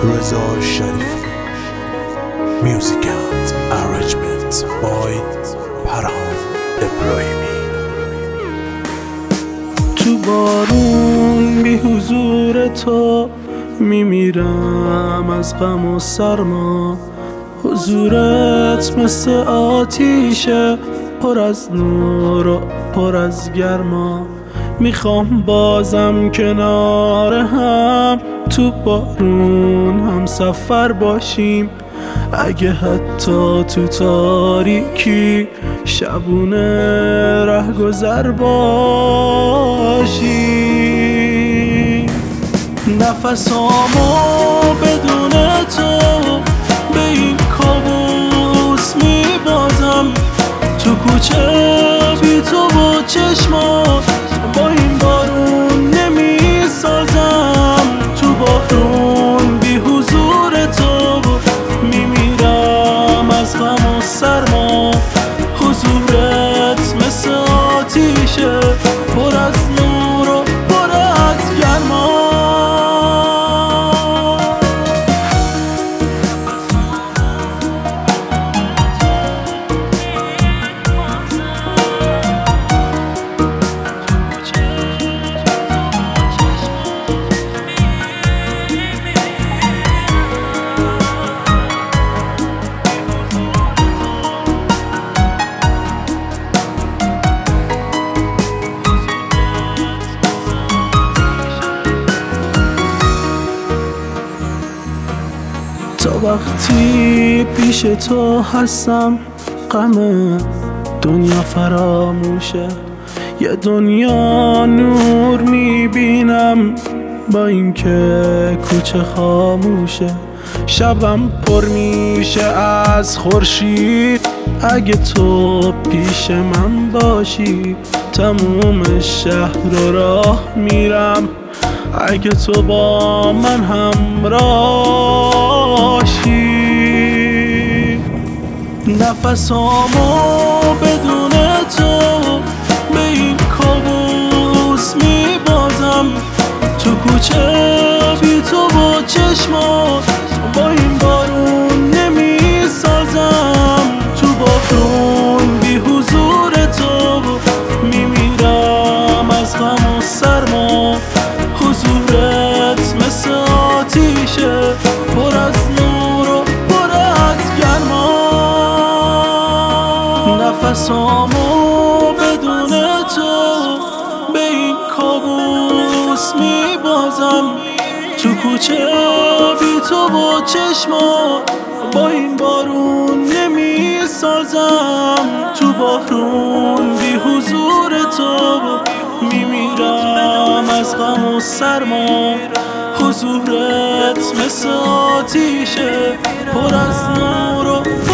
رضا شریفی. Music and arrangement by پرهام ابراهیمی. تو بارون بی حضور تو میمیرم از غم و سرما. حضورت مثل آتیشه، پر از نور و پر از گرما. میخوام بازم کنار هم تو بارون هم سفر باشیم، اگه حتی تو تاریکی شبونه رهگذر باشیم. نفسامو بدون تو به این کابوس میبازم، تو کوچه بی تو و چشمات با این بارون نمیسازم. تو بارون بی حضور تو میمیرم از غم و سرما. حضورت مثل آتیشه، پر از نور و پر از گرما. تا وقتی پیش تو هستم غم دنیا فراموشه. یه دنیا نور میبینم با اینکه کوچه خاموشه. شبم پر میشه از خورشید اگه تو پیش من باشی. تموم شهر رو راه میرم اگه تو با من همراهی. نفسامو بدون تو به این کابوس میبازم، تو کوچه بی تو و چشمات با این بارون نمیسازم. تو بارون بی حضور تو میمیرم از غم و سرما. حضورت مثل آتیشه، پر از نور و پر از گرما. نفسامو بدون تو به این کابوس میبازم، تو کوچه بی تو و چشمات با این بارون نمیسازم. تو بارون بی حضور تو میمیرم از غم و سرما. حضورت مثل آتیشه، پر از نور و